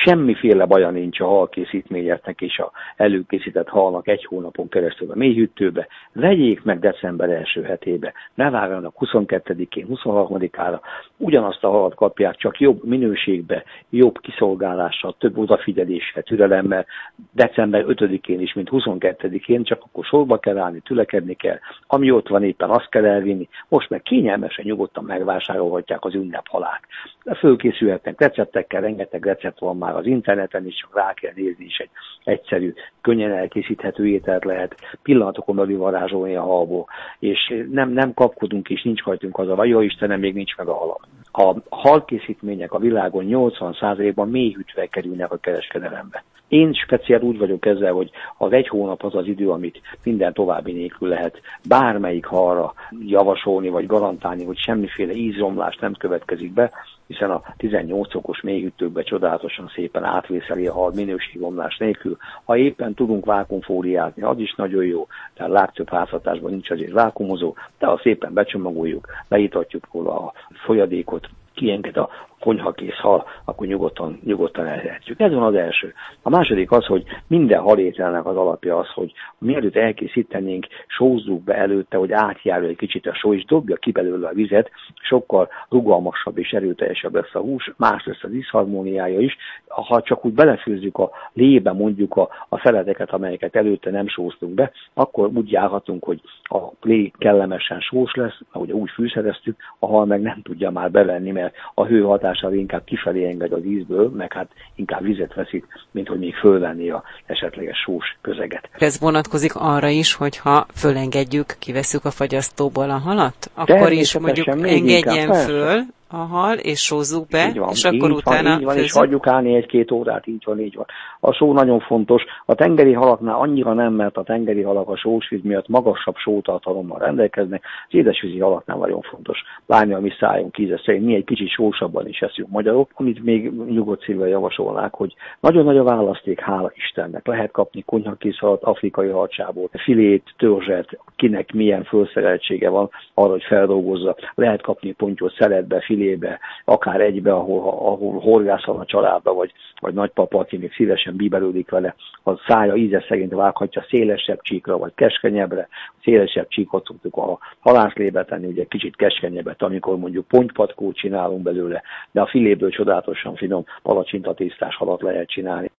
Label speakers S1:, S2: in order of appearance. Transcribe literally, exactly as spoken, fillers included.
S1: semmiféle baja nincs a halkészítményeknek és a előkészített halnak egy hónapon keresztül a mélyhűtőbe. Vegyék meg december első hetébe, ne várjanak huszonkettedikén, huszonharmadikára, ugyanazt a halat kapják, csak jobb minőségbe, jobb kiszolgálással, több odafigyeléssel, türelemmel, december ötödikén is, mint huszonkettedikén, csak akkor sorba kell állni, tülekedni kell, ami ott van éppen, azt kell elvinni. Most meg kényelmesen, nyugodtan megvásárolhatják az ünnephalát. Fölkészülhetnek receptekkel, rengeteg recept van már az interneten is, csak rá kell nézni is, egy egyszerű, könnyen elkészíthető ételt lehet pillanatokon belül varázsolni a halból, és nem, nem kapkodunk és nincs hajtunk az a jó Istenem, még nincs meg a halam. A halkészítmények a világon nyolcvan százalékban mélyhűtve kerülnek a kereskedelembe. Én speciál úgy vagyok ezzel, hogy az egy hónap az az idő, amit minden további nélkül lehet bármelyik halra javasolni, vagy garantálni, hogy semmiféle ízromlás nem következik be, hiszen a tizennyolc fokos mélyhűtőkbe csodálatosan szépen átvészeli a hal minőségromlás nélkül. Ha éppen tudunk vákuumfóliázni, az is nagyon jó, tehát lábtöbb háztartásban nincs azért vákuumozó, de ha szépen becsomagoljuk, leítatjuk róla a folyadékot, kienged a konyhakész hal, akkor nyugodtan, nyugodtan elhetjük. Ez van az első. A második az, hogy minden halételnek az alapja az, hogy mielőtt elkészítenénk, sózzuk be előtte, hogy átjárja egy kicsit a só, és dobja ki belőle a vizet, sokkal rugalmasabb és erőteljesebb lesz a hús, más lesz az ízharmóniája is. Ha csak úgy belefőzzük a lébe mondjuk a, a szeleteket, amelyeket előtte nem sóztunk be, akkor úgy járhatunk, hogy a lé kellemesen sós lesz, ahogy úgy fűszereztük, a hal meg nem tudja már bevenni, mert a hő hatással inkább kifelé enged az ízből, meg hát inkább vizet veszít, mint hogy még fölvenni a esetleges sós közeget.
S2: Ez vonatkozik arra is, hogyha fölengedjük, kivesszük a fagyasztóból a halat, akkor is mondjuk engedjen föl a hal, és sózzuk be,
S1: van,
S2: és akkor utána
S1: van, így van, és hagyjuk állni egy-két órát, így van, így van. A só nagyon fontos. A tengeri halaknál annyira nem, mert a tengeri halak a sósvíz miatt magasabb sótartalommal rendelkeznek, az édesvízi halaknál nagyon fontos. Bármi a mi szájunk íze szerint, mi egy kicsit sósabban is eszünk magyarok, amit még nyugodt szívvel javasolnák, hogy nagyon nagy a választék, hála Istennek. Lehet kapni konyhakész halat, afrikai halcsából, filét, törzset, kinek milyen fölszereltsége van arra, hogy feldolgozza. Lehet kapni pontyot szeletbe, filébe, akár egybe, ahol, ahol horgászol a családba, vagy, vagy nagypapa, aki még szívesen bíbelődik vele, a szája íze szerint vághatja szélesebb csíkra, vagy keskenyebbre. Szélesebb csíkot szoktuk a halászlébe tenni, ugye kicsit keskenyebbet, amikor mondjuk pontypatkót csinálunk belőle, de a filéből csodálatosan finom palacsintatésztás halat lehet csinálni.